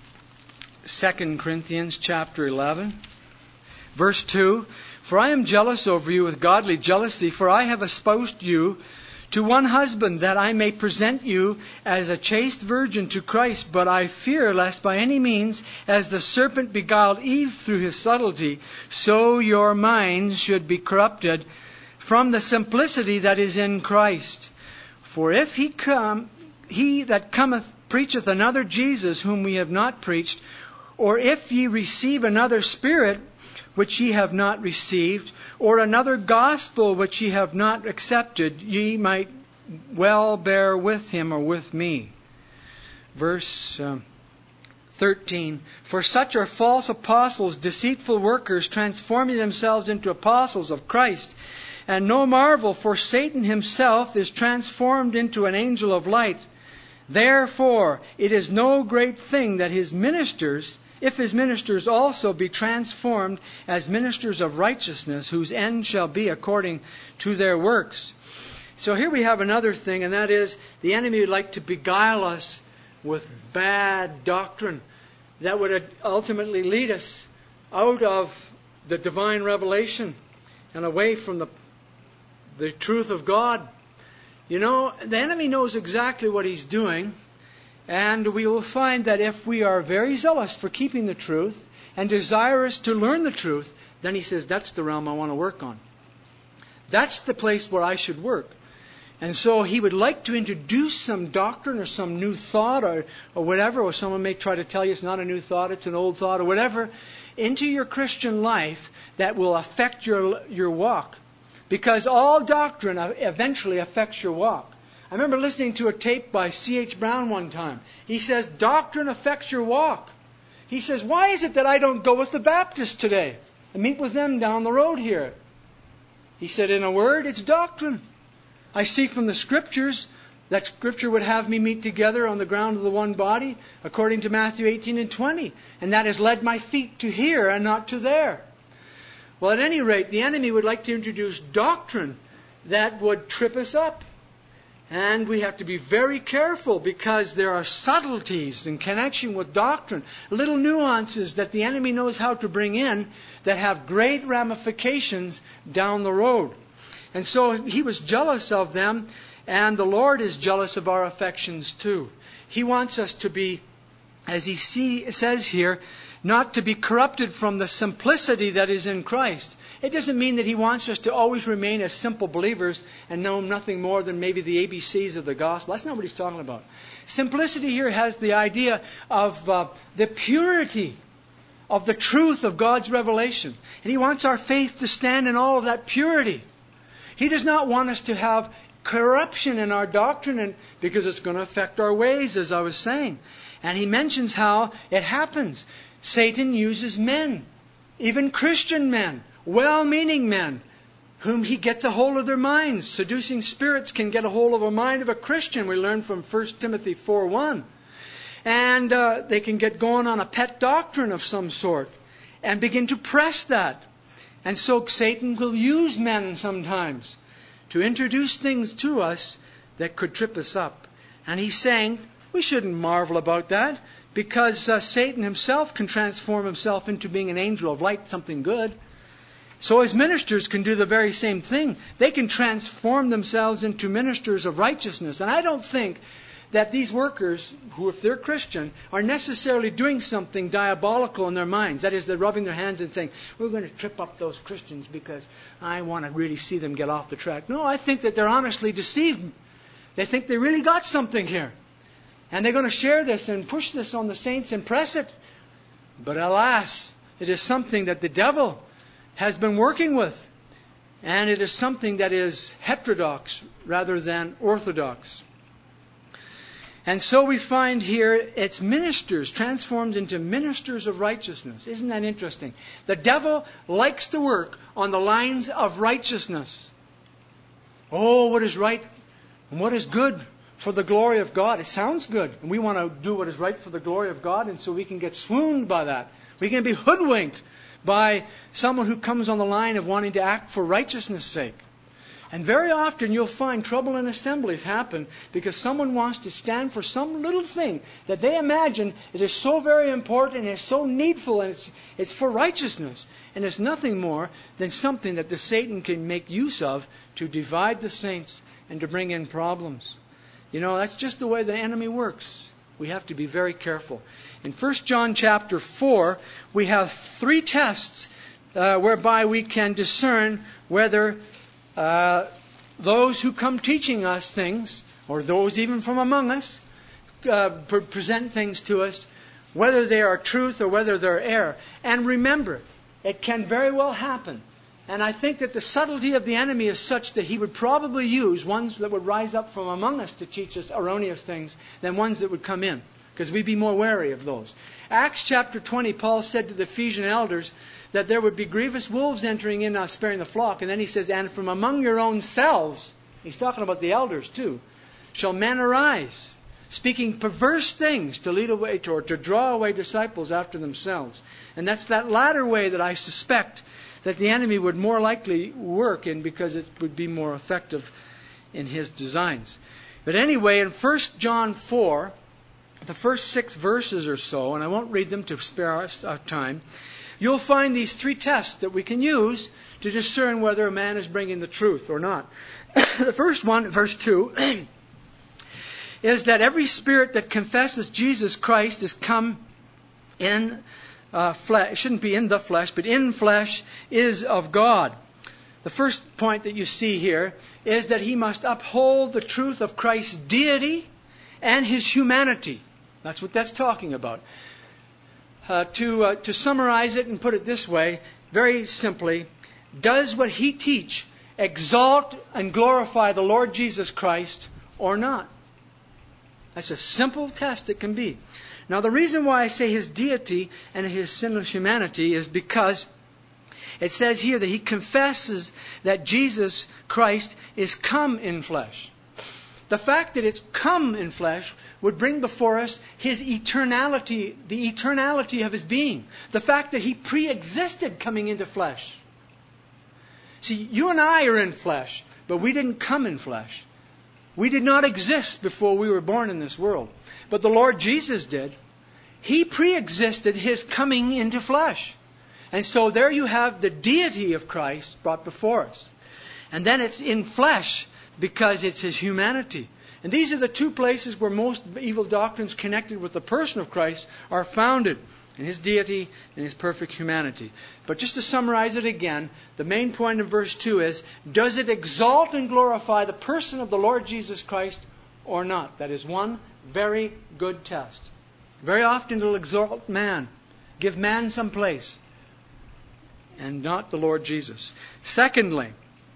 Second Corinthians chapter eleven. Verse two, "For I am jealous over you with godly jealousy, for I have espoused you to one husband, that I may present you as a chaste virgin to Christ. But I fear lest by any means, as the serpent beguiled Eve through his subtlety, so your minds should be corrupted from the simplicity that is in Christ. For if he come, he that cometh preacheth another Jesus, whom we have not preached, or if ye receive another spirit, which ye have not received, or another gospel which ye have not accepted, ye might well bear with him or with me." Verse um, thirteen, "For such are false apostles, deceitful workers, transforming themselves into apostles of Christ. And no marvel, for Satan himself is transformed into an angel of light. Therefore it is no great thing that his ministers, if his ministers also be transformed as ministers of righteousness, whose end shall be according to their works." So here we have another thing, and that is the enemy would like to beguile us with bad doctrine that would ultimately lead us out of the divine revelation and away from the, the truth of God. You know, the enemy knows exactly what he's doing. And we will find that if we are very zealous for keeping the truth and desirous to learn the truth, then he says, that's the realm I want to work on. That's the place where I should work. And so he would like to introduce some doctrine or some new thought or, or whatever, or someone may try to tell you it's not a new thought, it's an old thought or whatever, into your Christian life that will affect your, your walk. Because all doctrine eventually affects your walk. I remember listening to a tape by C H Brown one time. He says, doctrine affects your walk. He says, why is it that I don't go with the Baptists today and meet with them down the road here? He said, in a word, it's doctrine. I see from the Scriptures that Scripture would have me meet together on the ground of the one body, according to Matthew eighteen and twenty. And that has led my feet to here and not to there. Well, at any rate, the enemy would like to introduce doctrine that would trip us up. And we have to be very careful, because there are subtleties in connection with doctrine, little nuances that the enemy knows how to bring in that have great ramifications down the road. And so he was jealous of them, and the Lord is jealous of our affections too. He wants us to be, as he see, says here, not to be corrupted from the simplicity that is in Christ. It doesn't mean that he wants us to always remain as simple believers and know nothing more than maybe the A B Cs of the gospel. That's not what he's talking about. Simplicity here has the idea of uh, the purity of the truth of God's revelation. And he wants our faith to stand in all of that purity. He does not want us to have corruption in our doctrine, and because it's going to affect our ways, as I was saying. And he mentions how it happens. Satan uses men, even Christian men, well-meaning men, whom he gets a hold of their minds. Seducing spirits can get a hold of a mind of a Christian. We learn from First Timothy four one. And uh, they can get going on a pet doctrine of some sort and begin to press that. And so Satan will use men sometimes to introduce things to us that could trip us up. And he's saying we shouldn't marvel about that, because uh, Satan himself can transform himself into being an angel of light, something good. So his ministers can do the very same thing. They can transform themselves into ministers of righteousness. And I don't think that these workers, who if they're Christian, are necessarily doing something diabolical in their minds. That is, they're rubbing their hands and saying, we're going to trip up those Christians because I want to really see them get off the track. No, I think that they're honestly deceived. They think they really got something here. And they're going to share this and push this on the saints and press it. But alas, it is something that the devil has been working with. And it is something that is heterodox rather than orthodox. And so we find here it's ministers transformed into ministers of righteousness. Isn't that interesting? The devil likes to work on the lines of righteousness. Oh, what is right and what is good for the glory of God. It sounds good. And we want to do what is right for the glory of God, and so we can get swooned by that. We can be hoodwinked by someone who comes on the line of wanting to act for righteousness' sake. And very often you'll find trouble in assemblies happen because someone wants to stand for some little thing that they imagine it is so very important and it's so needful and it's, it's for righteousness. And it's nothing more than something that the Satan can make use of to divide the saints and to bring in problems. You know, that's just the way the enemy works. We have to be very careful. In First John chapter four, we have three tests uh, whereby we can discern whether Uh, those who come teaching us things, or those even from among us, uh, pre- present things to us, whether they are truth or whether they're error. And remember, it can very well happen. And I think that the subtlety of the enemy is such that he would probably use ones that would rise up from among us to teach us erroneous things than ones that would come in, because we'd be more wary of those. Acts chapter twenty, Paul said to the Ephesian elders that there would be grievous wolves entering in, not sparing the flock. And then he says, and from among your own selves, he's talking about the elders too, shall men arise, speaking perverse things to lead away to, or to draw away disciples after themselves. And that's that latter way that I suspect that the enemy would more likely work in, because it would be more effective in his designs. But anyway, in First John four, the first six verses or so, and I won't read them to spare us our time, you'll find these three tests that we can use to discern whether a man is bringing the truth or not. The first one, verse two, is that every spirit that confesses Jesus Christ is come in uh, flesh. It shouldn't be in the flesh, but in flesh is of God. The first point that you see here is that he must uphold the truth of Christ's deity and his humanity. That's what that's talking about. Uh, to uh, to summarize it and put it this way, very simply, does what he teach exalt and glorify the Lord Jesus Christ or not? That's a simple test it can be. Now, the reason why I say his deity and his sinless humanity is because it says here that he confesses that Jesus Christ is come in flesh. The fact that it's come in flesh would bring before us his eternality, the eternality of his being. The fact that he pre-existed coming into flesh. See, you and I are in flesh, but we didn't come in flesh. We did not exist before we were born in this world. But the Lord Jesus did. He pre-existed his coming into flesh. And so there you have the deity of Christ brought before us. And then it's in flesh because it's his humanity. And these are the two places where most evil doctrines connected with the person of Christ are founded, in his deity and his perfect humanity. But just to summarize it again, the main point in verse two is, does it exalt and glorify the person of the Lord Jesus Christ or not? That is one very good test. Very often it will exalt man, give man some place, and not the Lord Jesus. Secondly,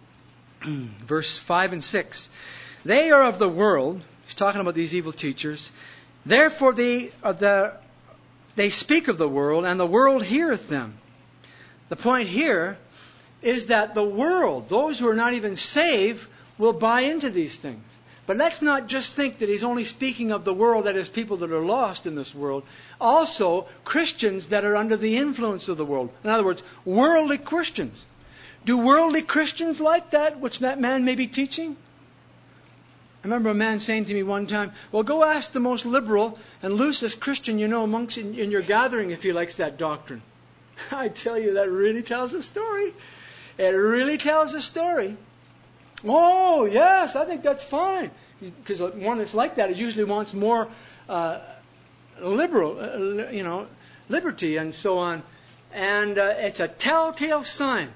verse five and six, they are of the world. He's talking about these evil teachers. Therefore they are the, they speak of the world, and the world heareth them. The point here is that the world, those who are not even saved, will buy into these things. But let's not just think that he's only speaking of the world, that is, people that are lost in this world. Also, Christians that are under the influence of the world. In other words, worldly Christians. Do worldly Christians like that, which that man may be teaching? I remember a man saying to me one time, well, go ask the most liberal and loosest Christian you know amongst in, in your gathering if he likes that doctrine. I tell you, that really tells a story. It really tells a story. Oh, yes, I think that's fine. Because one that's like that, it usually wants more uh, liberal, uh, you know, liberty and so on. And uh, it's a telltale sign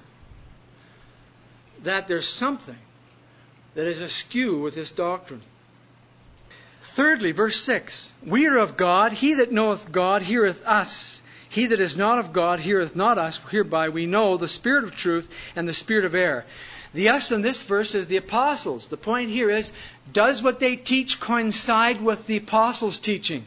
that there's something that is askew with this doctrine. Thirdly, verse six. We are of God. He that knoweth God heareth us. He that is not of God heareth not us. Hereby we know the spirit of truth and the spirit of error. The us in this verse is the apostles. The point here is, does what they teach coincide with the apostles' teaching?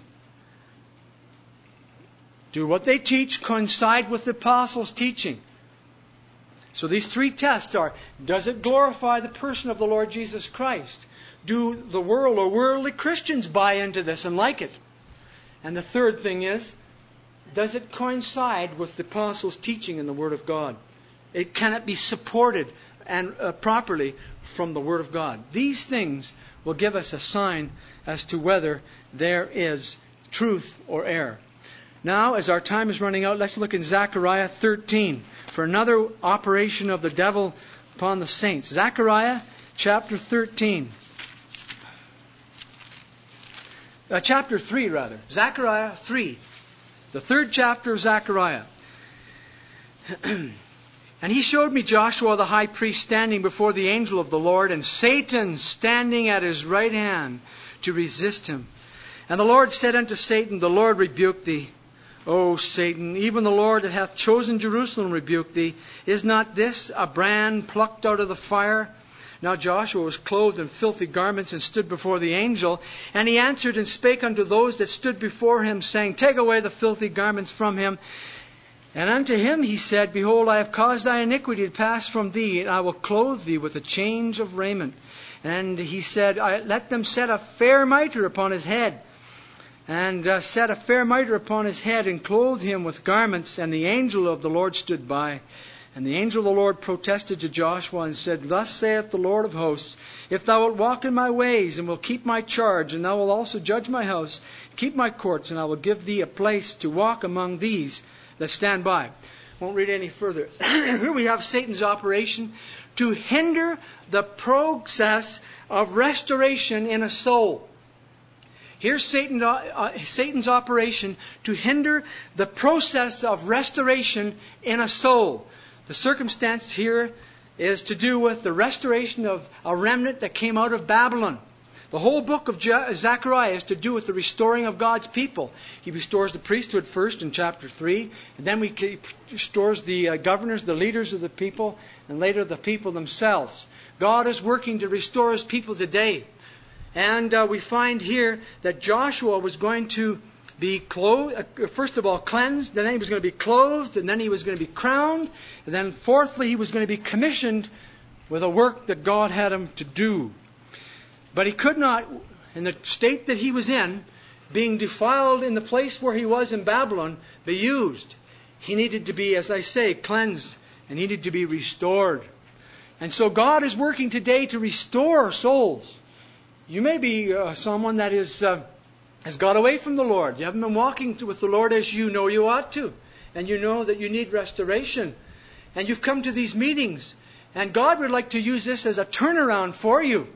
Do what they teach coincide with the apostles' teaching? So these three tests are, does it glorify the person of the Lord Jesus Christ? Do the world or worldly Christians buy into this and like it? And the third thing is, does it coincide with the apostles' teaching in the Word of God? It cannot be supported and uh, properly from the Word of God. These things will give us a sign as to whether there is truth or error. Now, as our time is running out, let's look in Zechariah thirteen for another operation of the devil upon the saints. Zechariah chapter thirteen. Uh, chapter three, rather. Zechariah three. The third chapter of Zechariah. And he showed me Joshua the high priest standing before the angel of the Lord, and Satan standing at his right hand to resist him. And the Lord said unto Satan, the Lord rebuke thee. O Satan, even the Lord that hath chosen Jerusalem rebuke thee. Is not this a brand plucked out of the fire? Now Joshua was clothed in filthy garments and stood before the angel. And he answered and spake unto those that stood before him, saying, Take away the filthy garments from him. And unto him he said, Behold, I have caused thy iniquity to pass from thee, and I will clothe thee with a change of raiment. And he said, I, Let them set a fair mitre upon his head. And uh, set a fair mitre upon his head, and clothed him with garments. And the angel of the Lord stood by. And the angel of the Lord protested to Joshua and said, Thus saith the Lord of hosts, If thou wilt walk in my ways, and will keep my charge, and thou wilt also judge my house, keep my courts, and I will give thee a place to walk among these that stand by. Won't read any further. Here we have Satan's operation to hinder the process of restoration in a soul. Here's Satan, uh, Satan's operation to hinder the process of restoration in a soul. The circumstance here is to do with the restoration of a remnant that came out of Babylon. The whole book of Zechariah is to do with the restoring of God's people. He restores the priesthood first in chapter three, and then he restores the uh, governors, the leaders of the people, and later the people themselves. God is working to restore His people today. And uh, we find here that Joshua was going to be clothed, uh, first of all cleansed, then he was going to be clothed, and then he was going to be crowned, and then fourthly he was going to be commissioned with a work that God had him to do. But he could not, in the state that he was in, being defiled in the place where he was in Babylon, be used. He needed to be, as I say, cleansed, and needed to be restored. And so God is working today to restore souls. You may be uh, someone that is uh, has got away from the Lord. You haven't been walking with the Lord as you know you ought to. And you know that you need restoration. And you've come to these meetings. And God would like to use this as a turnaround for you.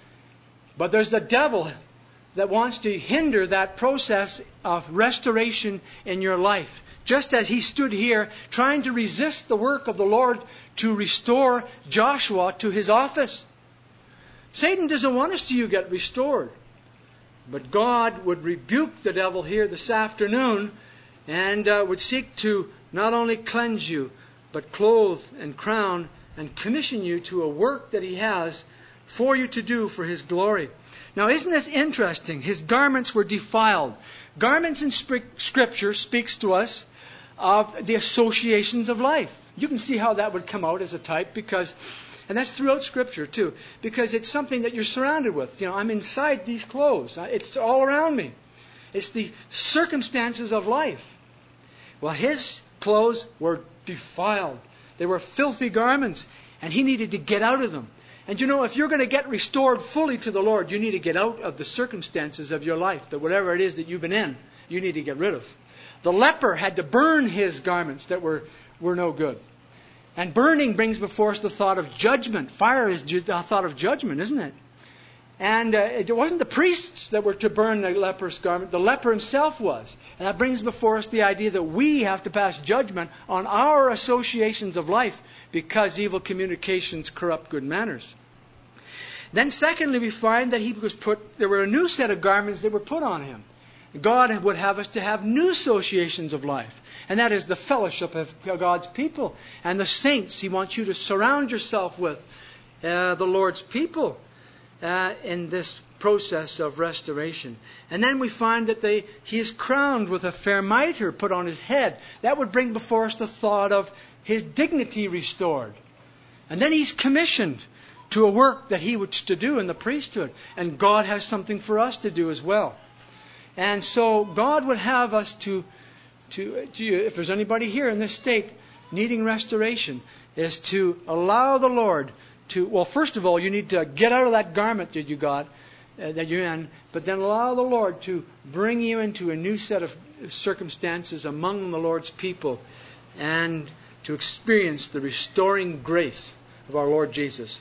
But there's the devil that wants to hinder that process of restoration in your life. Just as he stood here trying to resist the work of the Lord to restore Joshua to his office. Satan doesn't want to see you get restored. But God would rebuke the devil here this afternoon and uh, would seek to not only cleanse you, but clothe and crown and commission you to a work that He has for you to do for His glory. Now, isn't this interesting? His garments were defiled. Garments in Scripture speaks to us of the associations of life. You can see how that would come out as a type, because, and that's throughout Scripture too, because it's something that you're surrounded with. You know, I'm inside these clothes. It's all around me. It's the circumstances of life. Well, his clothes were defiled. They were filthy garments, and he needed to get out of them. And you know, if you're going to get restored fully to the Lord, you need to get out of the circumstances of your life, that whatever it is that you've been in, you need to get rid of. The leper had to burn his garments that were, were no good. And burning brings before us the thought of judgment. Fire is ju- the thought of judgment, isn't it? And uh, it wasn't the priests that were to burn the leper's garment. The leper himself was. And that brings before us the idea that we have to pass judgment on our associations of life, because evil communications corrupt good manners. Then secondly, we find that he was put, there were a new set of garments that were put on him. God would have us to have new associations of life. And that is the fellowship of God's people and the saints. He wants you to surround yourself with uh, the Lord's people uh, in this process of restoration. And then we find that they, he is crowned with a fair mitre put on his head. That would bring before us the thought of his dignity restored. And then he's commissioned to a work that he was to do in the priesthood. And God has something for us to do as well. And so God would have us to, to, to, if there's anybody here in this state needing restoration, is to allow the Lord to, well, first of all, you need to get out of that garment that you got, uh, that you're in, but then allow the Lord to bring you into a new set of circumstances among the Lord's people, and to experience the restoring grace of our Lord Jesus.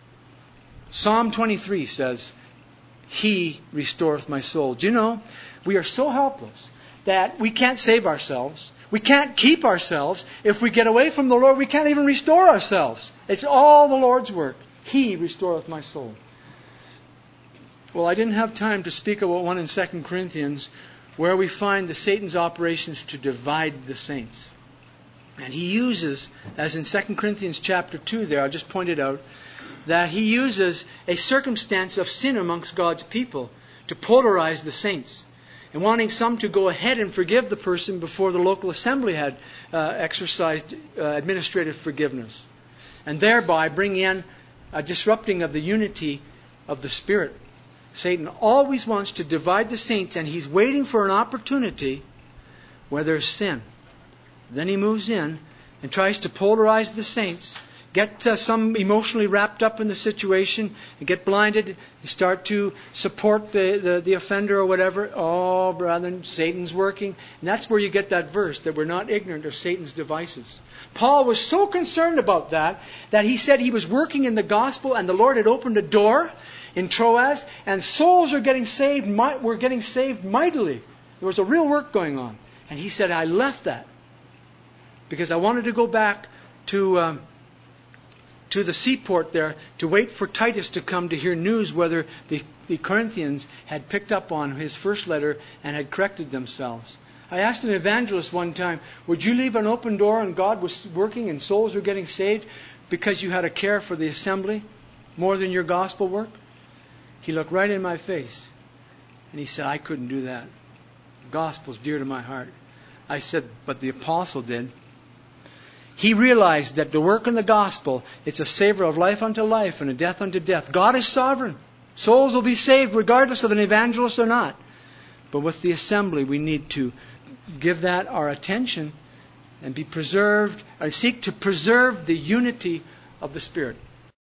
Psalm twenty-three says, He restoreth my soul. Do you know, we are so helpless that we can't save ourselves. We can't keep ourselves. If we get away from the Lord, we can't even restore ourselves. It's all the Lord's work. He restoreth my soul. Well, I didn't have time to speak about one in Second Corinthians where we find the Satan's operations to divide the saints. And he uses, as in Second Corinthians chapter two there, I just pointed out, that he uses a circumstance of sin amongst God's people to polarize the saints, and wanting some to go ahead and forgive the person before the local assembly had uh, exercised uh, administrative forgiveness, and thereby bring in a disrupting of the unity of the Spirit. Satan always wants to divide the saints, and he's waiting for an opportunity where there's sin. Then he moves in and tries to polarize the saints, get uh, some emotionally wrapped up in the situation, and get blinded, and start to support the, the, the offender or whatever. Oh, brethren, Satan's working. And that's where you get that verse, that we're not ignorant of Satan's devices. Paul was so concerned about that, that he said he was working in the gospel, and the Lord had opened a door in Troas, and souls are getting saved, were getting saved mightily. There was a real work going on. And he said, I left that because I wanted to go back to... Um, to the seaport there to wait for Titus to come to hear news whether the, the Corinthians had picked up on his first letter and had corrected themselves. I asked an evangelist one time, would you leave an open door and God was working and souls were getting saved because you had a care for the assembly more than your gospel work? He looked right in my face and he said, I couldn't do that. The gospel's dear to my heart. I said, but the apostle did. He realized that the work in the gospel, it's a savor of life unto life and a death unto death. God is sovereign. Souls will be saved regardless of an evangelist or not. But with the assembly, we need to give that our attention and be preserved, and seek to preserve the unity of the Spirit.